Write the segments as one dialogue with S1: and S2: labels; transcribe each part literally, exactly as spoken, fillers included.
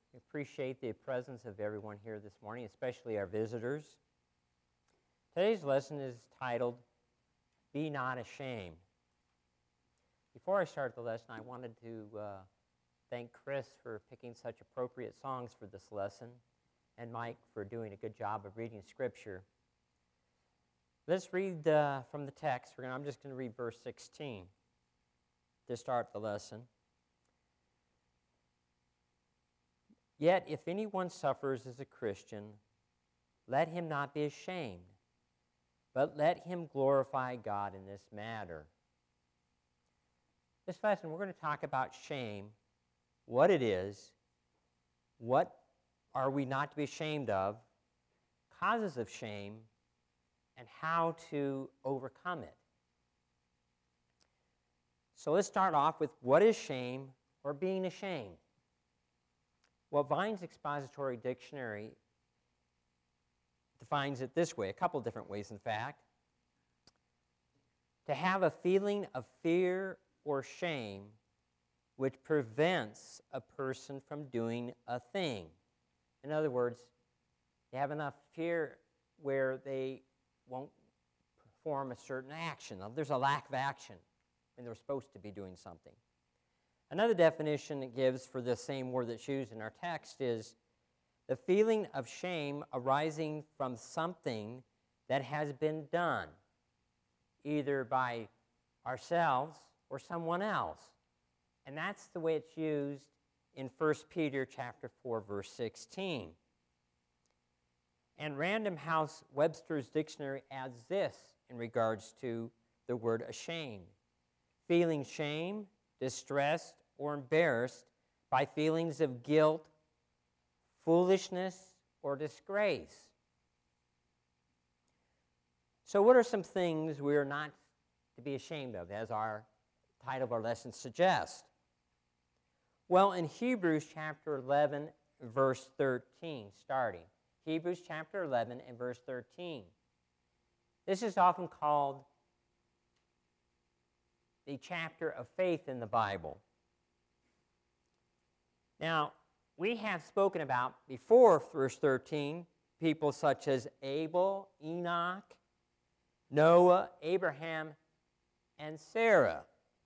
S1: We appreciate the presence of everyone here this morning, especially our visitors. Today's lesson is titled, Be Not Ashamed. Before I start the lesson, I wanted to uh, thank Chris for picking such appropriate songs for this lesson, and Mike for doing a good job of reading Scripture. Let's read uh, from the text. We're gonna, I'm just going to read verse sixteen to start the lesson. Yet if anyone suffers as a Christian, let him not be ashamed, but let him glorify God in this matter. This lesson, we're going to talk about shame, what it is, what are we not to be ashamed of, causes of shame, and how to overcome it. So let's start off with what is shame or being ashamed. Well, Vine's Expository Dictionary defines it this way, a couple different ways, in fact. To have a feeling of fear or shame which prevents a person from doing a thing. In other words, you have enough fear where they won't perform a certain action. There's a lack of action when they're supposed to be doing something. Another definition it gives for the same word that's used in our text is the feeling of shame arising from something that has been done, either by ourselves or someone else. And that's the way it's used in First Peter chapter four, verse sixteen. And Random House Webster's Dictionary adds this in regards to the word ashamed. Feeling shame, distressed, or embarrassed by feelings of guilt, foolishness, or disgrace. So what are some things we are not to be ashamed of, as our title of our lesson suggests? Well, in Hebrews chapter eleven, verse thirteen, starting. Hebrews chapter eleven and verse thirteen. This is often called the chapter of faith in the Bible. Now, we have spoken about before verse thirteen, people such as Abel, Enoch, Noah, Abraham, and Sarah.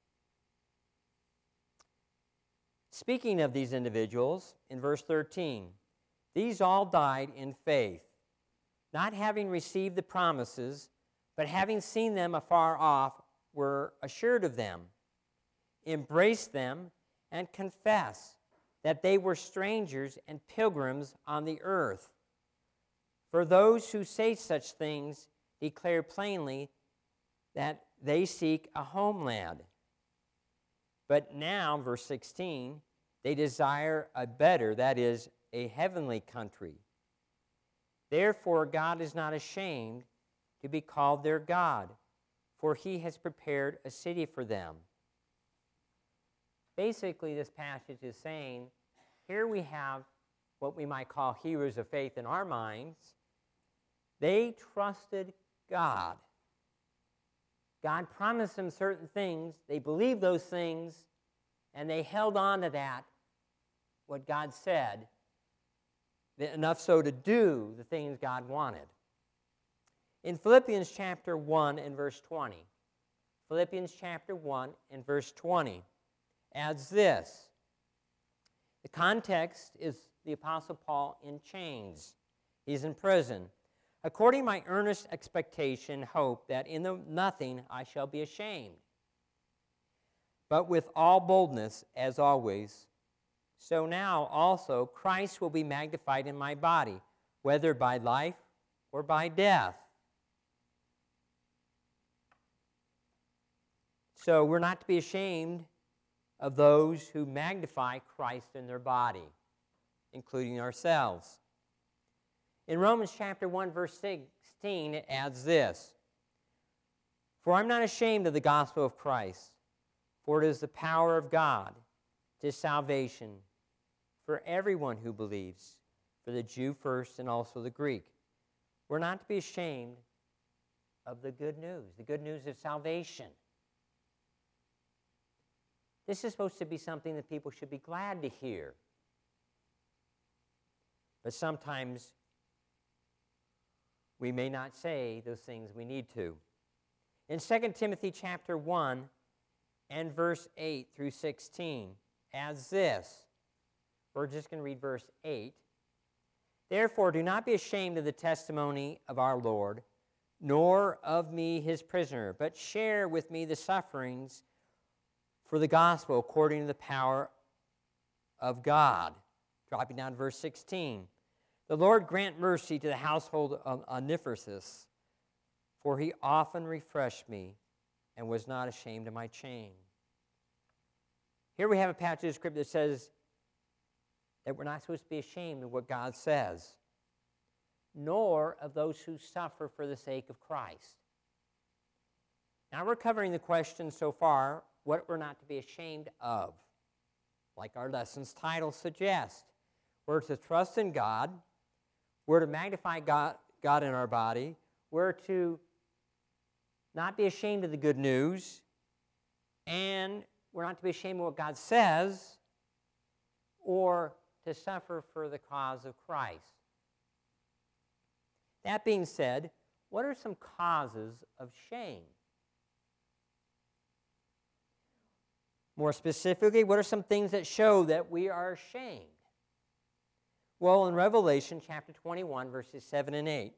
S1: Speaking of these individuals, in verse thirteen, these all died in faith, not having received the promises, but having seen them afar off, were assured of them, embraced them, and confessed that they were strangers and pilgrims on the earth. For those who say such things declare plainly that they seek a homeland. But now, verse sixteen, they desire a better, that is, a heavenly country. Therefore, God is not ashamed to be called their God, for he has prepared a city for them. Basically, this passage is saying, here we have what we might call heroes of faith in our minds. They trusted God. God promised them certain things. They believed those things, and they held on to that, what God said, enough so to do the things God wanted. In Philippians chapter one and verse twenty, Philippians chapter one and verse twenty adds this. The context is the Apostle Paul in chains. He's in prison. According to my earnest expectation, hope that in the nothing I shall be ashamed, but with all boldness, as always, so now also Christ will be magnified in my body, whether by life or by death. So we're not to be ashamed of those who magnify Christ in their body, including ourselves. In Romans chapter one, verse sixteen, it adds this. For I'm not ashamed of the gospel of Christ, for it is the power of God to salvation for everyone who believes, for the Jew first and also the Greek. We're not to be ashamed of the good news, the good news of salvation. This is supposed to be something that people should be glad to hear. But sometimes we may not say those things we need to. In Second Timothy chapter one and verse eight through sixteen, adds this. We're just going to read verse eight. Therefore, do not be ashamed of the testimony of our Lord, nor of me his prisoner, but share with me the sufferings for the gospel according to the power of God. Dropping down to verse sixteen. The Lord grant mercy to the household of Onesiphorus, for he often refreshed me and was not ashamed of my chain. Here we have a passage of Scripture that says that we're not supposed to be ashamed of what God says, nor of those who suffer for the sake of Christ. Now we're covering the question so far, what we're not to be ashamed of, like our lesson's title suggests. We're to trust in God, we're to magnify God, God in our body, we're to not be ashamed of the good news, and we're not to be ashamed of what God says, or to suffer for the cause of Christ. That being said, what are some causes of shame? More specifically, what are some things that show that we are ashamed? Well, in Revelation chapter twenty-one, verses seven and eight,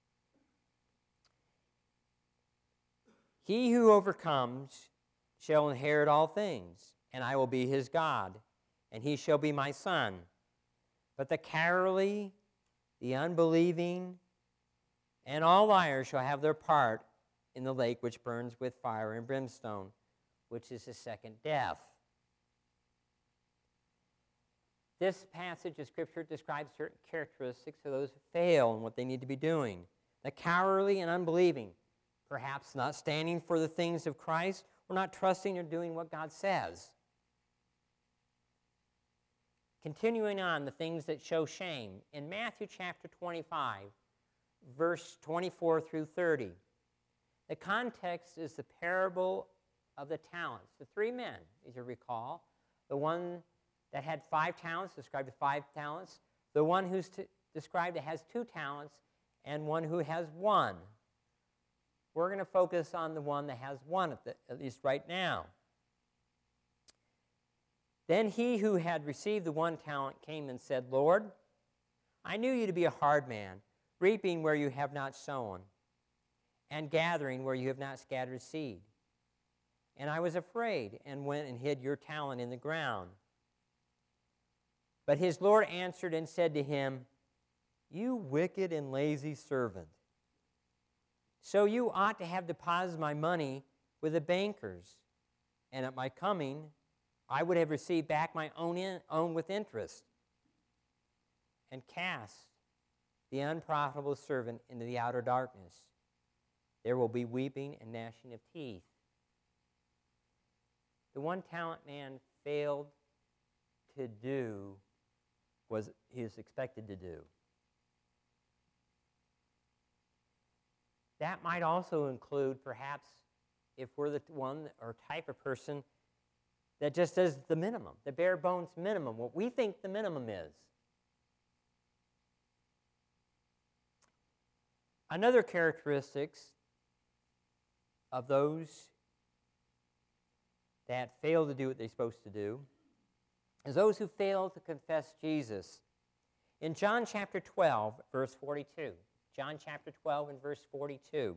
S1: he who overcomes shall inherit all things, and I will be his God, and he shall be my son. But the cowardly, the unbelieving, and all liars shall have their part in the lake which burns with fire and brimstone, which is the second death. This passage of Scripture describes certain characteristics of those who fail and what they need to be doing. The cowardly and unbelieving, perhaps not standing for the things of Christ, or not trusting or doing what God says. Continuing on, the things that show shame. In Matthew chapter twenty-five, verse twenty-four through thirty, the context is the parable of the talents. The three men, as you recall, the one that had five talents, described as five talents, the one who's t- described that has two talents, and one who has one. We're going to focus on the one that has one, at, the, at least right now. Then he who had received the one talent came and said, Lord, I knew you to be a hard man, reaping where you have not sown, and gathering where you have not scattered seed. And I was afraid, and went and hid your talent in the ground. But his Lord answered and said to him, You wicked and lazy servant. So you ought to have deposited my money with the bankers, and at my coming I would have received back my own, in, own with interest. And cast the unprofitable servant into the outer darkness. There will be weeping and gnashing of teeth. The one talent man failed to do what he was expected to do. That might also include, perhaps, if we're the one or type of person that just does the minimum, the bare bones minimum, what we think the minimum is. Another characteristics of those that fail to do what they're supposed to do is those who fail to confess Jesus. In John chapter twelve, verse forty-two, John chapter twelve and verse forty-two.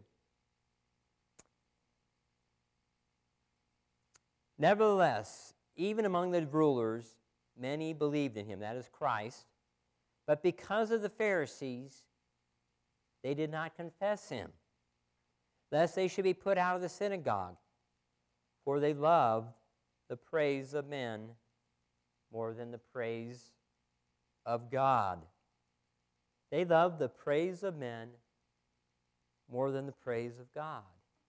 S1: Nevertheless, even among the rulers, many believed in him, that is Christ, but because of the Pharisees, they did not confess him, lest they should be put out of the synagogue, for they loved the praise of men more than the praise of God. They loved the praise of men more than the praise of God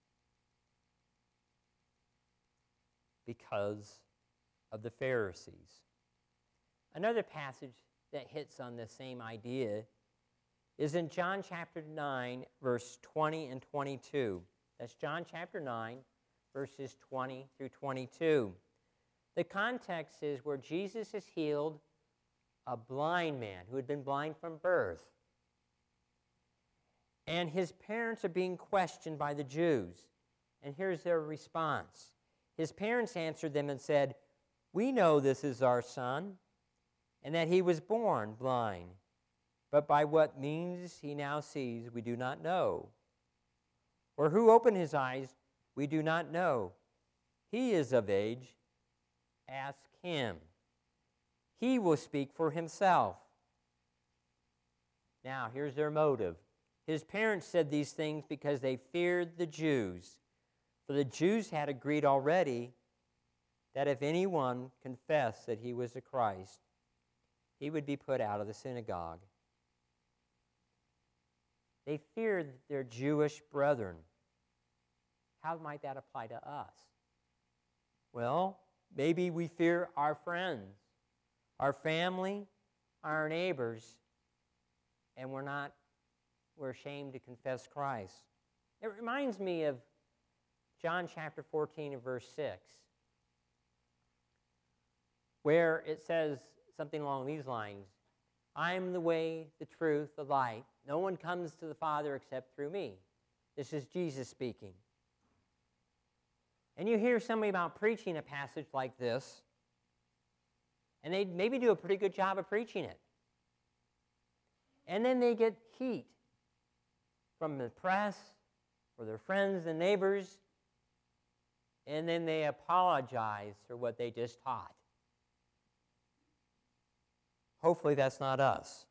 S1: because of the Pharisees. Another passage that hits on the same idea is in John chapter nine, verse twenty and twenty-two. That's John chapter nine, verses twenty through twenty-two. The context is where Jesus has healed a blind man who had been blind from birth. And his parents are being questioned by the Jews. And here's their response. His parents answered them and said, "We know this is our son, and that he was born blind. But by what means he now sees, we do not know. Or who opened his eyes, we do not know. He is of age. Ask him. He will speak for himself." Now, here's their motive. His parents said these things because they feared the Jews. For the Jews had agreed already that if anyone confessed that he was the Christ, he would be put out of the synagogue. They feared their Jewish brethren. How might that apply to us? Well, maybe we fear our friends, our family, our neighbors, and we're not, we're ashamed to confess Christ. It reminds me of John chapter fourteen and verse six, where it says something along these lines, "I am the way, the truth, the light. No one comes to the Father except through me." This is Jesus speaking. And you hear somebody about preaching a passage like this, and they maybe do a pretty good job of preaching it. And then they get heat from the press or their friends and neighbors, and then they apologize for what they just taught. Hopefully that's not us.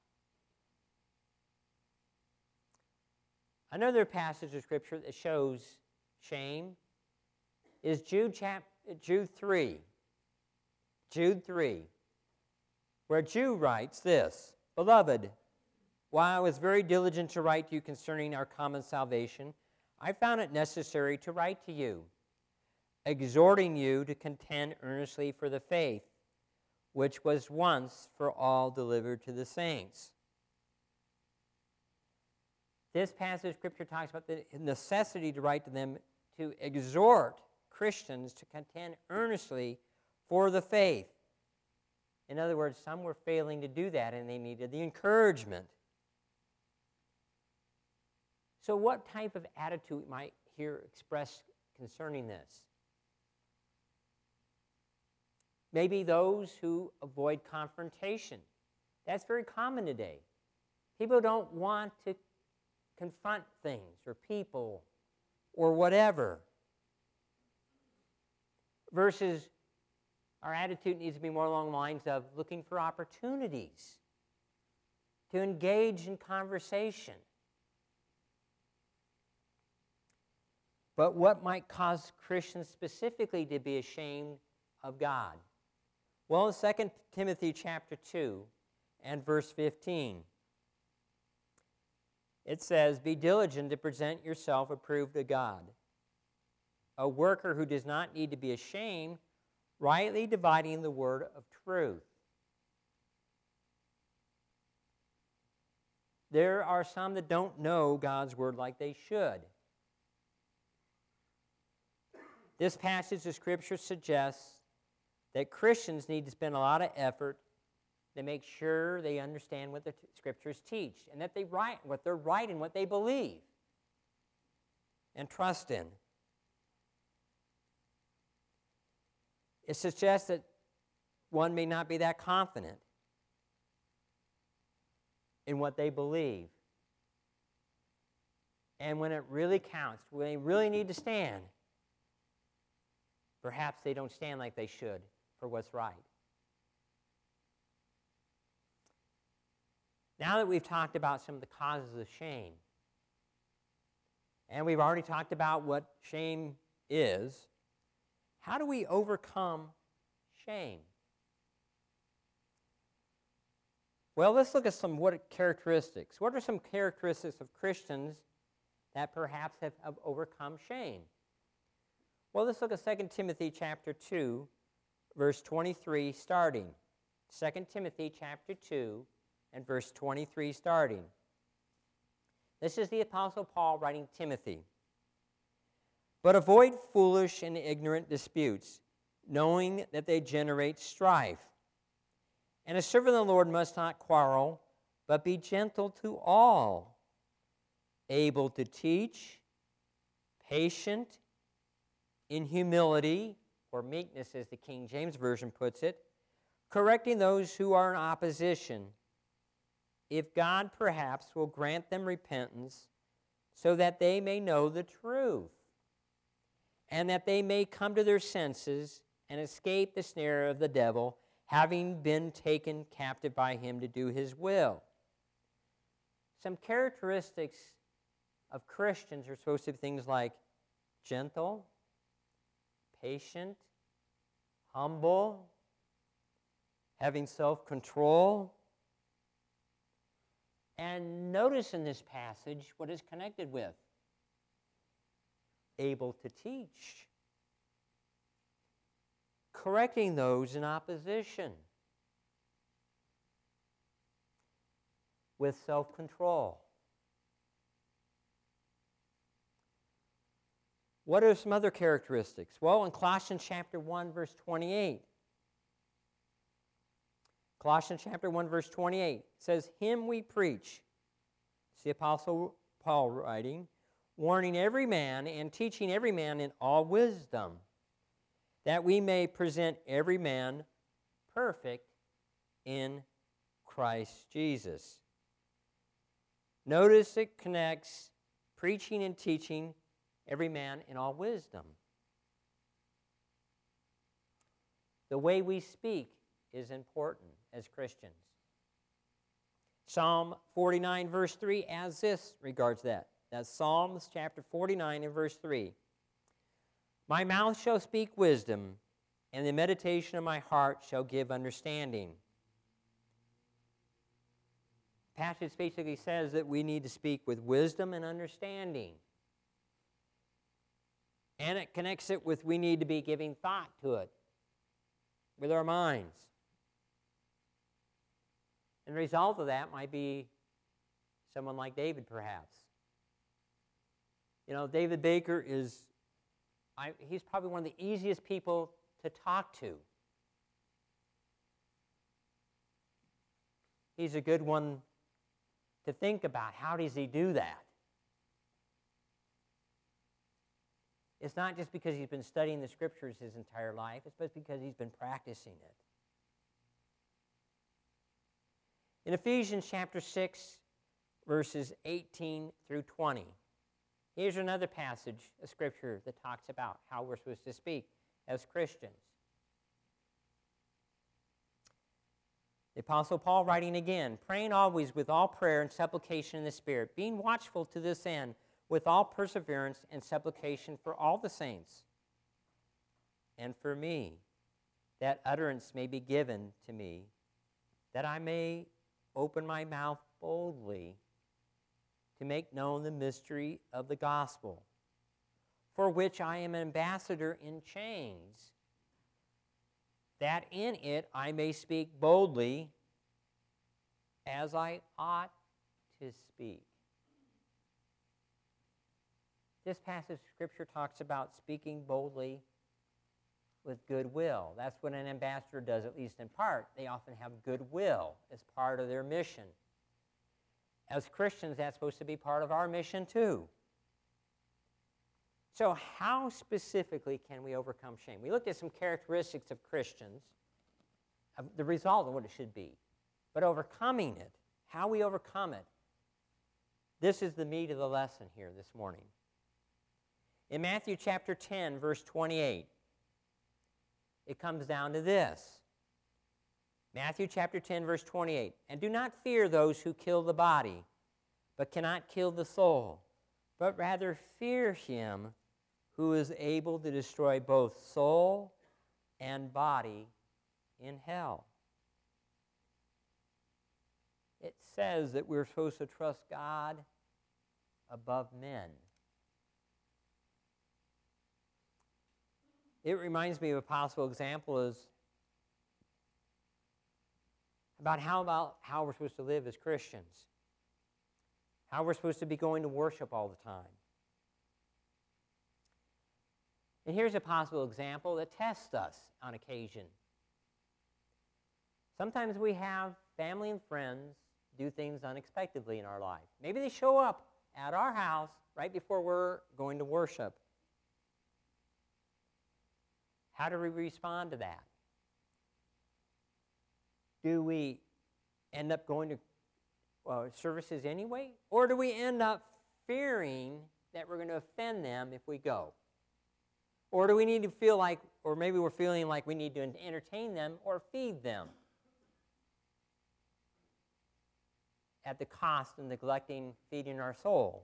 S1: Another passage of Scripture that shows shame is Jude, chap- Jude three. Jude three, where Jude writes this, "Beloved, while I was very diligent to write to you concerning our common salvation, I found it necessary to write to you, exhorting you to contend earnestly for the faith, which was once for all delivered to the saints." This passage of Scripture talks about the necessity to write to them to exhort Christians to contend earnestly for the faith. In other words, some were failing to do that and they needed the encouragement. So what type of attitude we might hear expressed concerning this? Maybe those who avoid confrontation. That's very common today. People don't want to confront things or people or whatever. Versus our attitude needs to be more along the lines of looking for opportunities to engage in conversation. But what might cause Christians specifically to be ashamed of God? Well, in Second Timothy chapter two and verse fifteen, it says, "Be diligent to present yourself approved to God, a worker who does not need to be ashamed, rightly dividing the word of truth." There are some that don't know God's word like they should. This passage of Scripture suggests that Christians need to spend a lot of effort to make sure they understand what the t- Scriptures teach and that they write what they're right and what they believe and trust in. It suggests that one may not be that confident in what they believe. And when it really counts, when they really need to stand, perhaps they don't stand like they should for what's right. Now that we've talked about some of the causes of shame, and we've already talked about what shame is, how do we overcome shame? Well, let's look at some what characteristics. What are some characteristics of Christians that perhaps have, have overcome shame? Well, let's look at Second Timothy chapter two, verse twenty-three starting. Second Timothy chapter two and verse twenty-three starting. This is the Apostle Paul writing Timothy. "But avoid foolish and ignorant disputes, knowing that they generate strife. And a servant of the Lord must not quarrel, but be gentle to all, able to teach, patient, in humility, or meekness as the King James Version puts it, correcting those who are in opposition, if God perhaps will grant them repentance, so that they may know the truth, and that they may come to their senses and escape the snare of the devil, having been taken captive by him to do his will. Some characteristics of Christians are supposed to be things like gentle, patient, humble, having self-control. And notice in this passage what is connected with. Able to teach. Correcting those in opposition. With self-control. What are some other characteristics? Well, in Colossians chapter one, verse twenty-eight. Colossians chapter one, verse twenty-eight says, "Him we preach," it's the Apostle Paul writing, "warning every man and teaching every man in all wisdom, that we may present every man perfect in Christ Jesus." Notice it connects preaching and teaching every man in all wisdom. The way we speak is important as Christians. Psalm forty-nine, verse three, as this regards that. That's Psalms chapter forty-nine and verse three. "My mouth shall speak wisdom, and the meditation of my heart shall give understanding." The passage basically says that we need to speak with wisdom and understanding. And it connects it with we need to be giving thought to it with our minds. And the result of that might be someone like David, perhaps. You know, David Baker is, I, he's probably one of the easiest people to talk to. He's a good one to think about. How does he do that? It's not just because he's been studying the Scriptures his entire life. It's because he's been practicing it. In Ephesians chapter six, verses eighteen through twenty, here's another passage of Scripture that talks about how we're supposed to speak as Christians. The Apostle Paul writing again, "Praying always with all prayer and supplication in the Spirit, being watchful to this end, with all perseverance and supplication for all the saints, and for me, that utterance may be given to me, that I may open my mouth boldly to make known the mystery of the gospel, for which I am an ambassador in chains, that in it I may speak boldly as I ought to speak." This passage of Scripture talks about speaking boldly with goodwill. That's what an ambassador does, at least in part. They often have goodwill as part of their mission. As Christians, that's supposed to be part of our mission too. So how specifically can we overcome shame? We looked at some characteristics of Christians, of the result of what it should be. But overcoming it, how we overcome it, this is the meat of the lesson here this morning. In Matthew chapter ten, verse twenty-eight, it comes down to this. Matthew chapter ten, verse twenty-eight, "And do not fear those who kill the body, but cannot kill the soul, but rather fear him who is able to destroy both soul and body in hell." It says that we're supposed to trust God above men. It reminds me of a possible example is about how about how we're supposed to live as Christians, how we're supposed to be going to worship all the time. And here's a possible example that tests us on occasion. Sometimes we have family and friends do things unexpectedly in our life. Maybe they show up at our house right before we're going to worship. How do we respond to that? Do we end up going to uh, services anyway? Or do we end up fearing that we're going to offend them if we go? Or do we need to feel like, or maybe we're feeling like we need to entertain them or feed them at the cost of neglecting feeding our soul?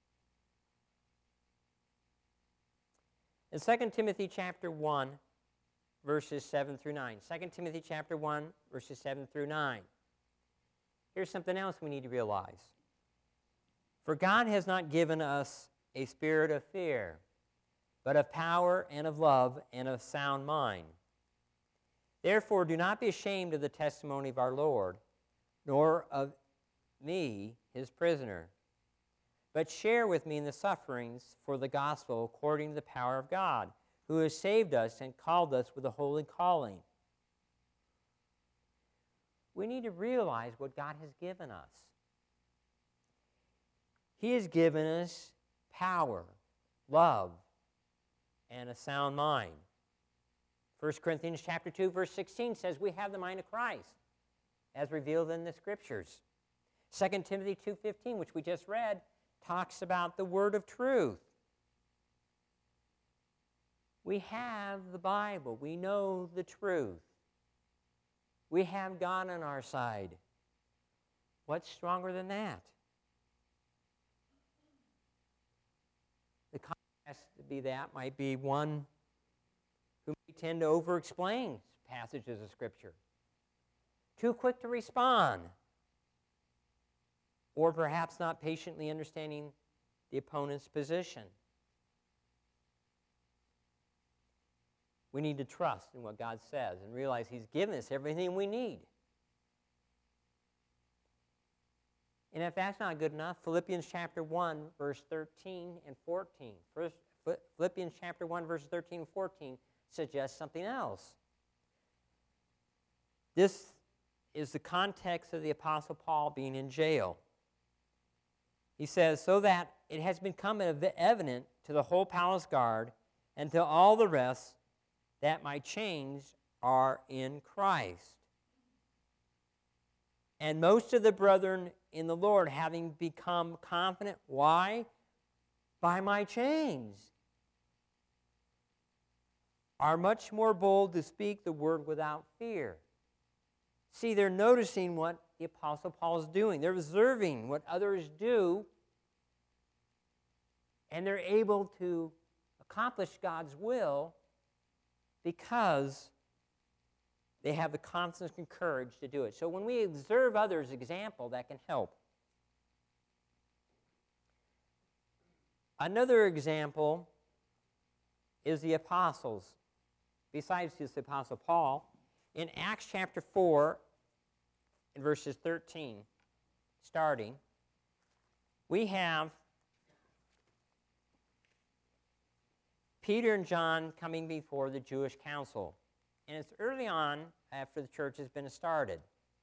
S1: In Second Timothy chapter one, verses seven through nine. Second Timothy chapter one, verses seven through nine. Here's something else we need to realize. For God has not given us a spirit of fear, but of power and of love and of sound mind. Therefore, do not be ashamed of the testimony of our Lord, nor of me, his prisoner, but share with me in the sufferings for the gospel according to the power of God, who has saved us and called us with a holy calling. We need to realize what God has given us. He has given us power, love, and a sound mind. First Corinthians chapter two, verse sixteen says we have the mind of Christ, as revealed in the Scriptures. Second Timothy two fifteen, which we just read, talks about the word of truth. We have the Bible. We know the truth. We have God on our side. What's stronger than that? The contrast to be that might be one who may tend to over-explain passages of Scripture, too quick to respond, or perhaps not patiently understanding the opponent's position. We need to trust in what God says and realize He's given us everything we need. And if that's not good enough, Philippians chapter one, verse thirteen and fourteen. First, Philippians chapter one, verses thirteen and fourteen suggests something else. This is the context of the Apostle Paul being in jail. He says, so that it has become evident to the whole palace guard and to all the rest that my chains are in Christ. And most of the brethren in the Lord, having become confident, why? By my chains, are much more bold to speak the word without fear. See, they're noticing what the Apostle Paul is doing. They're observing what others do, and they're able to accomplish God's will because they have the confidence and courage to do it. So when we observe others' example, that can help. Another example is the apostles. Besides this Apostle Paul, in Acts chapter four, in verses thirteen, starting, we have Peter and John coming before the Jewish council. And it's early on after the church has been started.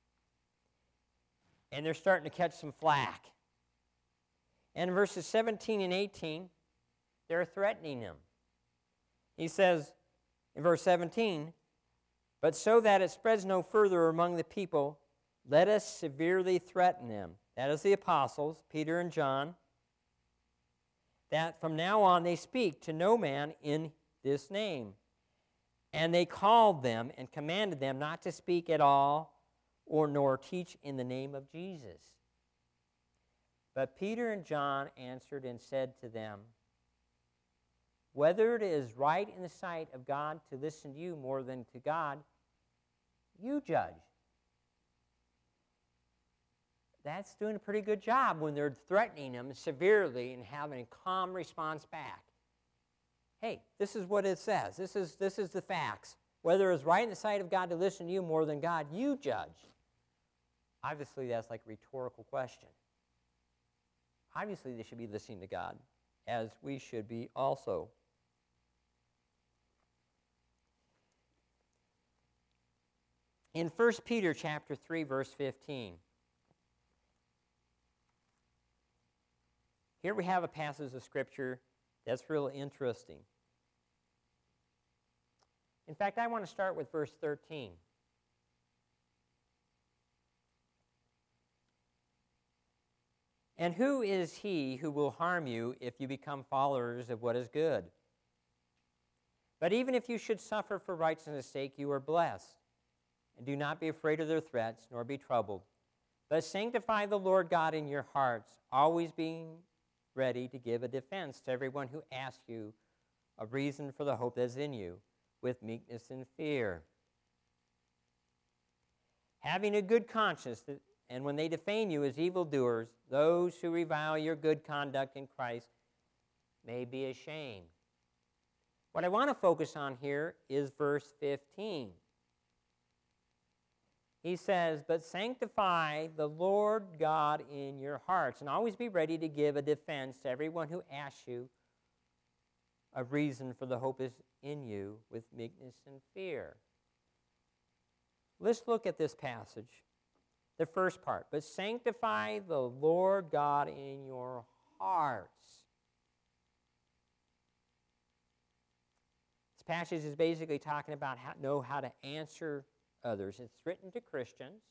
S1: And they're starting to catch some flack. And in verses seventeen and eighteen, they're threatening him. He says in verse seventeen, but so that it spreads no further among the people, let us severely threaten them. That is the apostles, Peter and John, that from now on they speak to no man in this name. And they called them and commanded them not to speak at all or nor teach in the name of Jesus. But Peter and John answered and said to them, whether it is right in the sight of God to listen to you more than to God, you judge. That's doing a pretty good job when they're threatening them severely and having a calm response back. Hey, this is what it says. This is, this is the facts. Whether it's right in the sight of God to listen to you more than God, you judge. Obviously, that's like a rhetorical question. Obviously, they should be listening to God, as we should be also. In First Peter chapter three, verse fifteen, here we have a passage of Scripture that's really interesting. In fact, I want to start with verse thirteen. And who is he who will harm you if you become followers of what is good? But even if you should suffer for righteousness' sake, you are blessed. And do not be afraid of their threats, nor be troubled. But sanctify the Lord God in your hearts, always being ready to give a defense to everyone who asks you a reason for the hope that is in you, with meekness and fear. Having a good conscience, and when they defame you as evildoers, those who revile your good conduct in Christ may be ashamed. What I want to focus on here is verse fifteen. He says, but sanctify the Lord God in your hearts, and always be ready to give a defense to everyone who asks you a reason for the hope is in you with meekness and fear. Let's look at this passage. The first part, but sanctify the Lord God in your hearts. This passage is basically talking about how know how to answer others. It's written to Christians.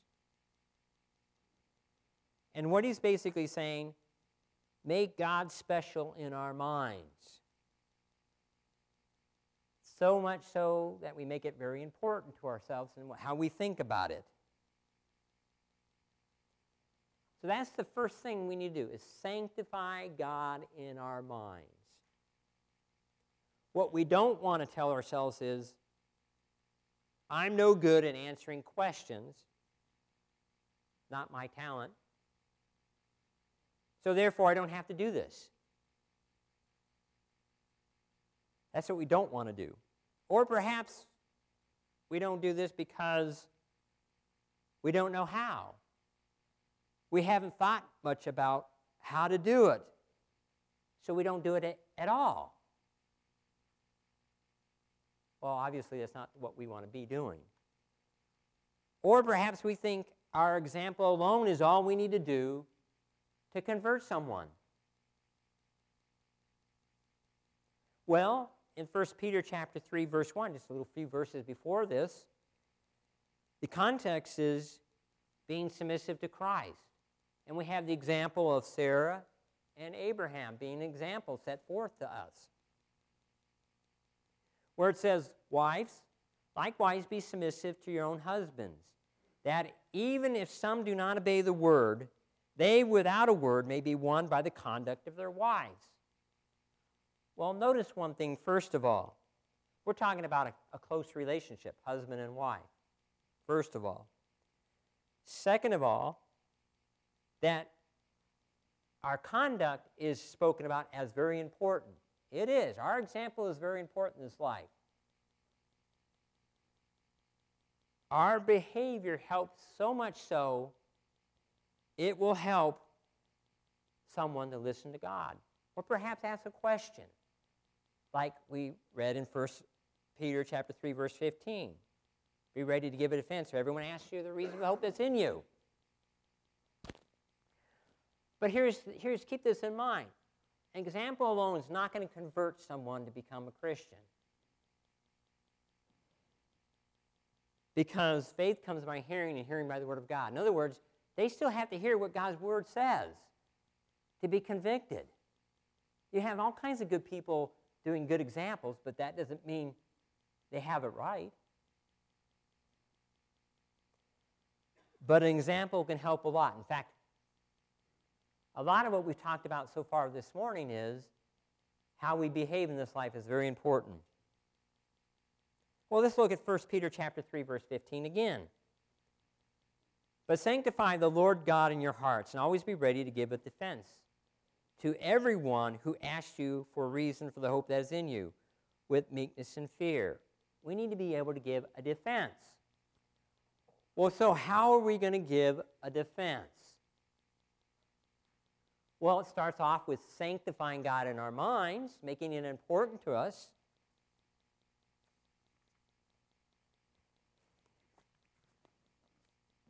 S1: And what he's basically saying, make God special in our minds. So much so that we make it very important to ourselves and how we think about it. So that's the first thing we need to do, is sanctify God in our minds. What we don't want to tell ourselves is, I'm no good at answering questions, not my talent, so therefore I don't have to do this. That's what we don't want to do. Or perhaps we don't do this because we don't know how. We haven't thought much about how to do it, so we don't do it at all. Well, obviously, that's not what we want to be doing. Or perhaps we think our example alone is all we need to do to convert someone. Well, in First Peter chapter three, verse one, just a little few verses before this, the context is being submissive to Christ. And we have the example of Sarah and Abraham being an example set forth to us. Where it says, wives, likewise be submissive to your own husbands, that even if some do not obey the word, they without a word may be won by the conduct of their wives. Well, notice one thing first of all. We're talking about a, a close relationship, husband and wife, first of all. Second of all, that our conduct is spoken about as very important. It is. Our example is very important in this life. Our behavior helps so much so, it will help someone to listen to God. Or perhaps ask a question, like we read in First Peter chapter three, verse fifteen. Be ready to give a defense. So everyone asks you the reason of the hope that's in you. But here's, here's keep this in mind. An example alone is not going to convert someone to become a Christian. Because faith comes by hearing and hearing by the Word of God. In other words, they still have to hear what God's Word says to be convicted. You have all kinds of good people doing good examples, but that doesn't mean they have it right. But an example can help a lot. In fact, a lot of what we've talked about so far this morning is how we behave in this life is very important. Well, let's look at First Peter chapter three, verse fifteen again. But sanctify the Lord God in your hearts, and always be ready to give a defense to everyone who asks you for a reason for the hope that is in you, with meekness and fear. We need to be able to give a defense. Well, so how are we going to give a defense? Well, it starts off with sanctifying God in our minds, making it important to us.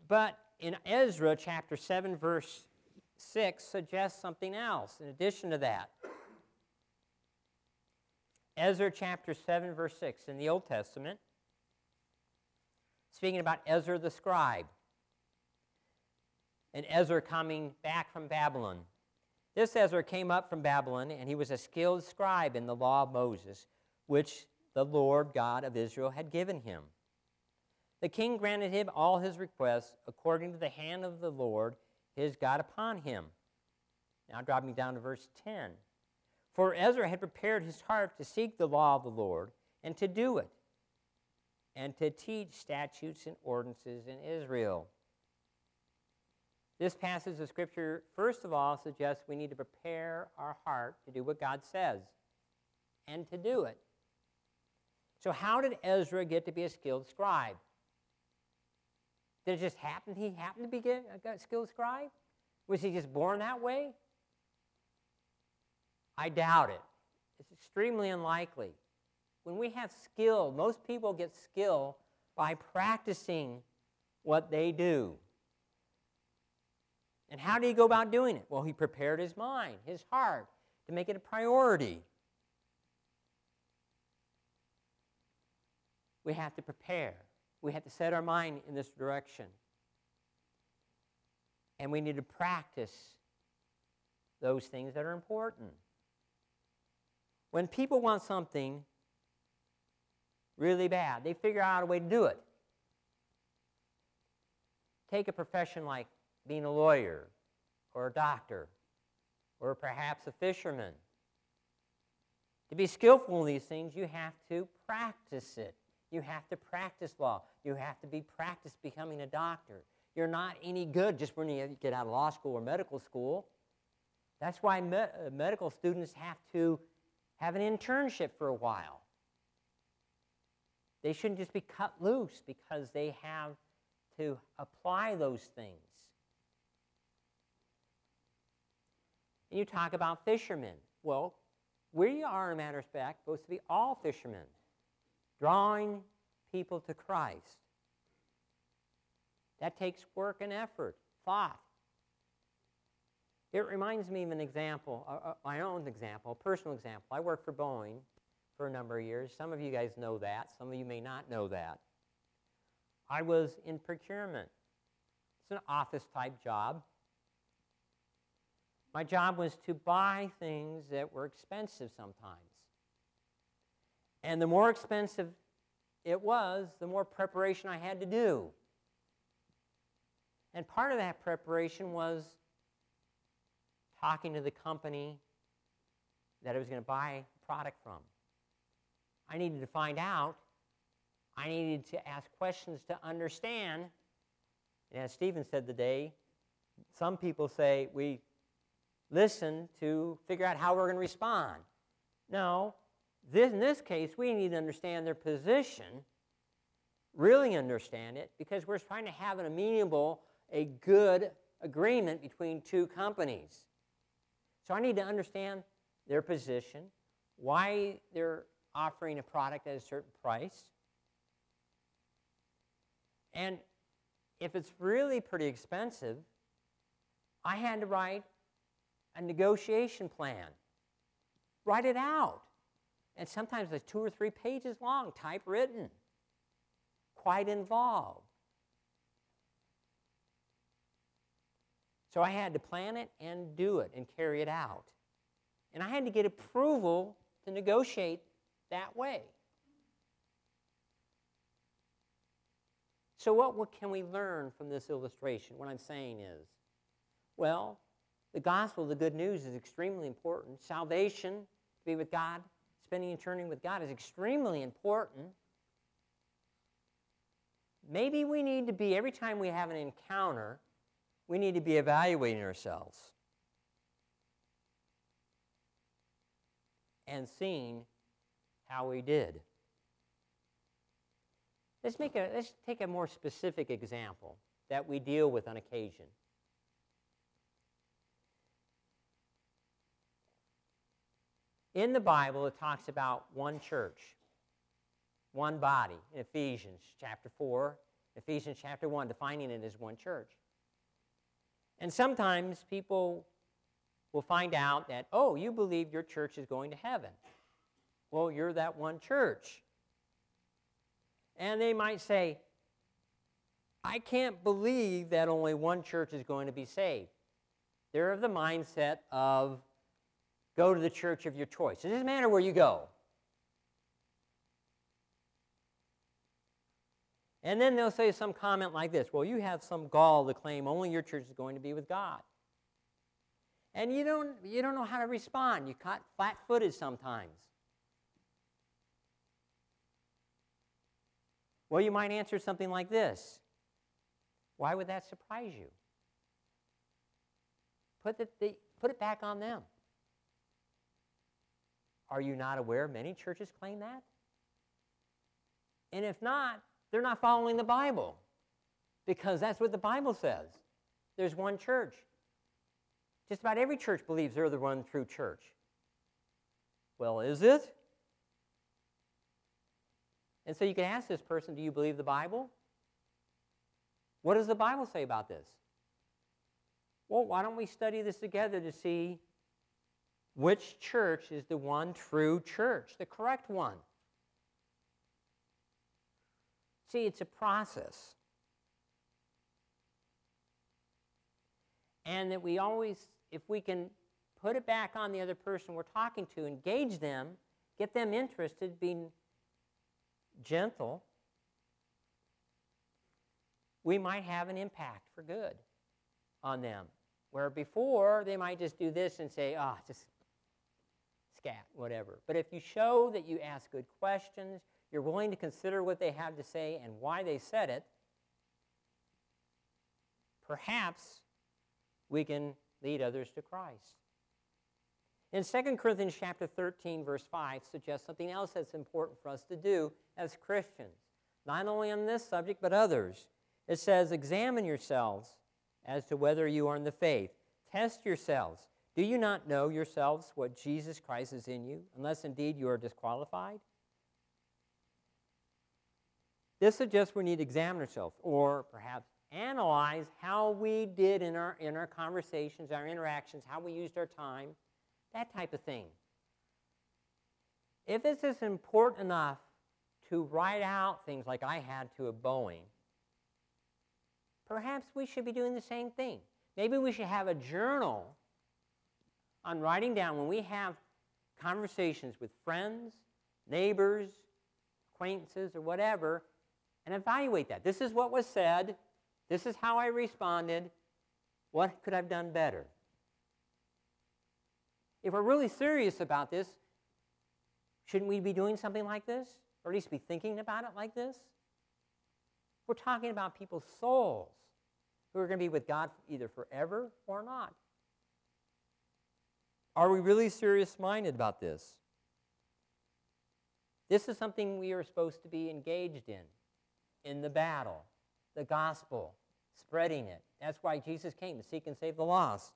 S1: But in Ezra chapter seven, verse six suggests something else in addition to that. Ezra chapter seven, verse six in the Old Testament, speaking about Ezra the scribe, and Ezra coming back from Babylon. This Ezra came up from Babylon, and he was a skilled scribe in the law of Moses, which the Lord God of Israel had given him. The king granted him all his requests according to the hand of the Lord his God upon him. Now drop me down to verse ten. For Ezra had prepared his heart to seek the law of the Lord and to do it, and to teach statutes and ordinances in Israel. This passage of Scripture, first of all, suggests we need to prepare our heart to do what God says and to do it. So how did Ezra get to be a skilled scribe? Did it just happen he happened to be a skilled scribe? Was he just born that way? I doubt it. It's extremely unlikely. When we have skill, most people get skill by practicing what they do. And how did he go about doing it? Well, he prepared his mind, his heart, to make it a priority. We have to prepare. We have to set our mind in this direction. And we need to practice those things that are important. When people want something really bad, they figure out a way to do it. Take a profession like being a lawyer or a doctor or perhaps a fisherman. To be skillful in these things, you have to practice it. You have to practice law. You have to be practiced becoming a doctor. You're not any good just when you get out of law school or medical school. That's why me- medical students have to have an internship for a while. They shouldn't just be cut loose because they have to apply those things. And you talk about fishermen. Well, we are, in a matter of fact, supposed to be all fishermen, drawing people to Christ. That takes work and effort, thought. It reminds me of an example, uh, my own example, a personal example. I worked for Boeing for a number of years. Some of you guys know that. Some of you may not know that. I was in procurement. It's an office-type job. My job was to buy things that were expensive sometimes. And the more expensive it was, the more preparation I had to do. And part of that preparation was talking to the company that I was going to buy a product from. I needed to find out. I needed to ask questions to understand. And as Stephen said today, some people say we listen to figure out how we're going to respond. No, this, in this case, we need to understand their position, really understand it, because we're trying to have an amenable, a good agreement between two companies. So I need to understand their position, why they're offering a product at a certain price. And if it's really pretty expensive, I had to write a negotiation plan. Write it out. And sometimes it's two or three pages long, typewritten. Quite involved. So I had to plan it and do it and carry it out. And I had to get approval to negotiate that way. So what, what can we learn from this illustration? What I'm saying is, well, the gospel, the good news, is extremely important. Salvation, to be with God, spending eternity with God, is extremely important. Maybe we need to be, every time we have an encounter, we need to be evaluating ourselves and seeing how we did. Let's make a, let's take a more specific example that we deal with on occasion. In the Bible, it talks about one church, one body, in Ephesians chapter four, Ephesians chapter one, defining it as one church. And sometimes people will find out that, oh, you believe your church is going to heaven. Well, you're that one church. And they might say, I can't believe that only one church is going to be saved. They're of the mindset of go to the church of your choice. It doesn't matter where you go. And then they'll say some comment like this, well, you have some gall to claim only your church is going to be with God. And you don't, you don't know how to respond. You're caught flat-footed sometimes. Well, you might answer something like this. Why would that surprise you? Put, the, the, put it back on them. Are you not aware many churches claim that? And if not, they're not following the Bible, because that's what the Bible says. There's one church. Just about every church believes they're the one true church. Well, is it? And so you can ask this person, do you believe the Bible? What does the Bible say about this? Well, why don't we study this together to see which church is the one true church, the correct one? See, it's a process. And that we always, if we can put it back on the other person we're talking to, engage them, get them interested, being gentle, we might have an impact for good on them. Where before, they might just do this and say, ah, oh, just scat, whatever. But if you show that you ask good questions, you're willing to consider what they have to say and why they said it, perhaps we can lead others to Christ. In Second Corinthians chapter thirteen, verse five, suggests something else that's important for us to do as Christians, not only on this subject, but others. It says, examine yourselves as to whether you are in the faith. Test yourselves. Do you not know yourselves what Jesus Christ is in you, unless indeed you are disqualified? This suggests we need to examine ourselves, or perhaps analyze how we did in our, in our conversations, our interactions, how we used our time, that type of thing. If this is important enough to write out things like I had to a Boeing, perhaps we should be doing the same thing. Maybe we should have a journal on writing down when we have conversations with friends, neighbors, acquaintances, or whatever, and evaluate that. This is what was said. This is how I responded. What could I have done better? If we're really serious about this, shouldn't we be doing something like this? Or at least be thinking about it like this? We're talking about people's souls who are going to be with God either forever or not. Are we really serious-minded about this? This is something we are supposed to be engaged in, in the battle, the gospel, spreading it. That's why Jesus came, to seek and save the lost.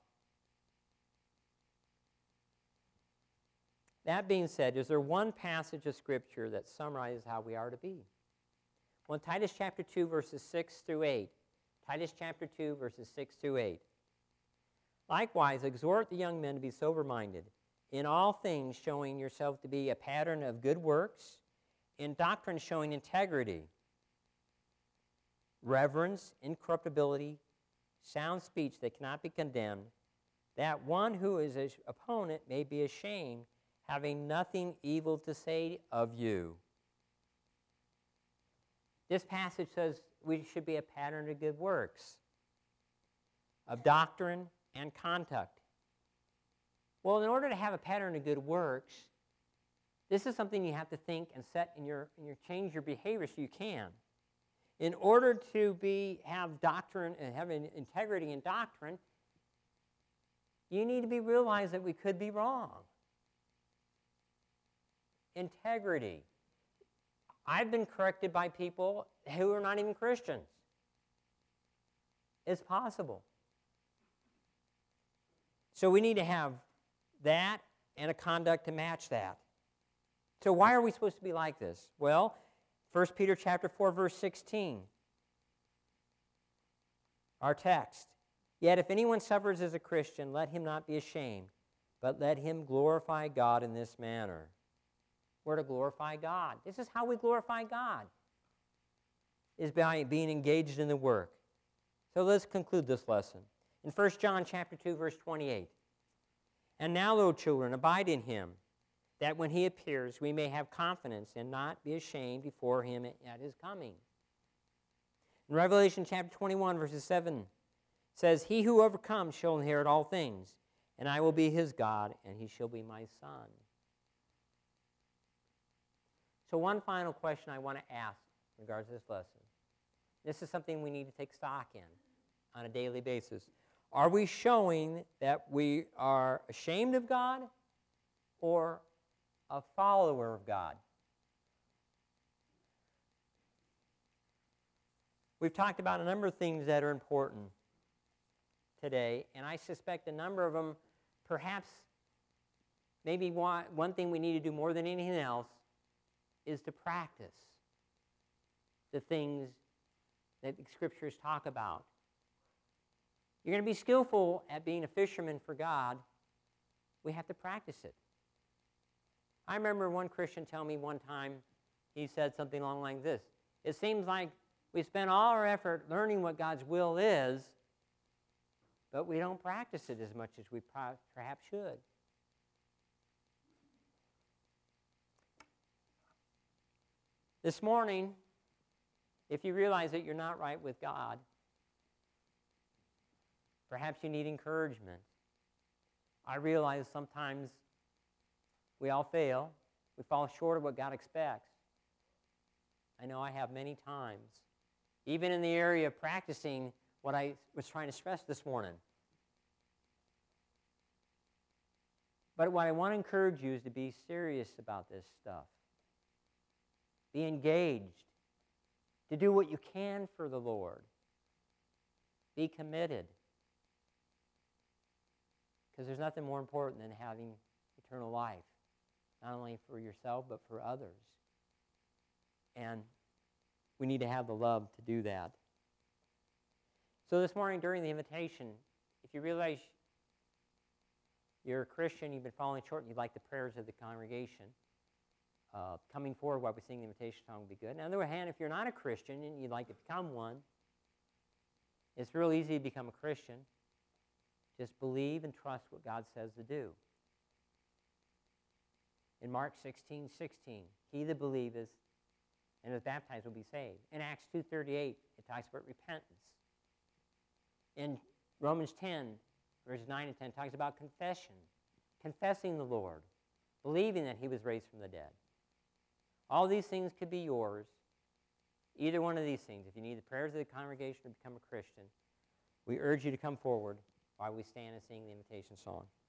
S1: That being said, is there one passage of Scripture that summarizes how we are to be? Well, in Titus chapter two, verses six through eight. Titus chapter two, verses six through eight. Likewise, exhort the young men to be sober-minded, in all things showing yourself to be a pattern of good works, in doctrine showing integrity, reverence, incorruptibility, sound speech that cannot be condemned, that one who is an opponent may be ashamed, having nothing evil to say of you. This passage says we should be a pattern of good works, of doctrine and conduct. Well, in order to have a pattern of good works, this is something you have to think and set in your, in your change your behavior so you can. In order to be have doctrine and have integrity in doctrine, you need to be realized that we could be wrong. Integrity. I've been corrected by people who are not even Christians. It's possible. So we need to have that and a conduct to match that. So why are we supposed to be like this? Well, First Peter chapter four, verse sixteen. Our text, yet if anyone suffers as a Christian, let him not be ashamed, but let him glorify God in this manner. We're to glorify God. This is how we glorify God, is by being engaged in the work. So let's conclude this lesson. In First John chapter two, verse twenty-eight, and now, little children, abide in him, that when he appears, we may have confidence and not be ashamed before him at his coming. In Revelation chapter twenty-one, verses seven, says, he who overcomes shall inherit all things, and I will be his God, and he shall be my son. So one final question I want to ask in regards to this lesson. This is something we need to take stock in on a daily basis. Are we showing that we are ashamed of God or a follower of God? We've talked about a number of things that are important today, and I suspect a number of them, perhaps, maybe one, one thing we need to do more than anything else is to practice the things that the Scriptures talk about. You're going to be skillful at being a fisherman for God. We have to practice it. I remember one Christian telling me one time, he said something along like this: it seems like we spend all our effort learning what God's will is, but we don't practice it as much as we perhaps should. This morning, if you realize that you're not right with God, perhaps you need encouragement. I realize sometimes we all fail. We fall short of what God expects. I know I have many times, even in the area of practicing what I was trying to stress this morning. But what I want to encourage you is to be serious about this stuff. Be engaged. To do what you can for the Lord. Be committed. Because there's nothing more important than having eternal life, not only for yourself, but for others. And we need to have the love to do that. So this morning during the invitation, if you realize you're a Christian, you've been falling short, and you'd like the prayers of the congregation, uh, coming forward while we sing the invitation song would be good. Now, on the other hand, if you're not a Christian and you'd like to become one, it's real easy to become a Christian. Just believe and trust what God says to do. In Mark sixteen sixteen, he that believeth and is baptized will be saved. In Acts two thirty-eight, it talks about repentance. In Romans ten, verses nine and ten, it talks about confession, confessing the Lord, believing that he was raised from the dead. All these things could be yours, either one of these things. If you need the prayers of the congregation to become a Christian, we urge you to come forward while we stand and sing the invitation song.